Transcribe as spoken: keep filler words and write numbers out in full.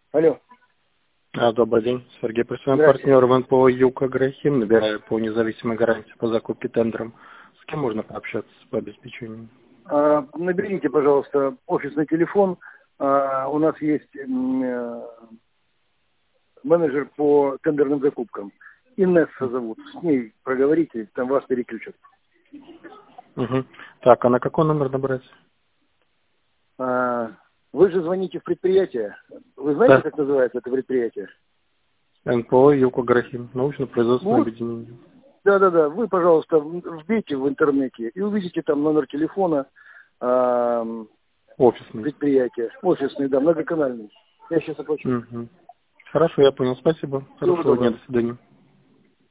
Алло. А, добрый день, Сергей, представляем партнер в эн пэ о «Юг Агрохим», набираю по независимой гарантии по закупке тендером. С кем можно пообщаться по обеспечению? А, наберите, пожалуйста, офисный телефон. А, у нас есть м, менеджер по тендерным закупкам. Инесса зовут. С ней проговорите, там вас переключат. Угу. Так, а на какой номер набрать? А, вы же звоните в предприятие. Вы знаете, Да. как называется это предприятие? эн пэ о «Юг Агрохим», научно-производственное Вот. объединение. Да-да-да. Вы, пожалуйста, вбейте в интернете и увидите там номер телефона а, Офисный. предприятия. Офисный, да, многоканальный. Я сейчас оплачу. Угу. Хорошо, я понял, спасибо. Всего Хорошего дня, доброго. до свидания.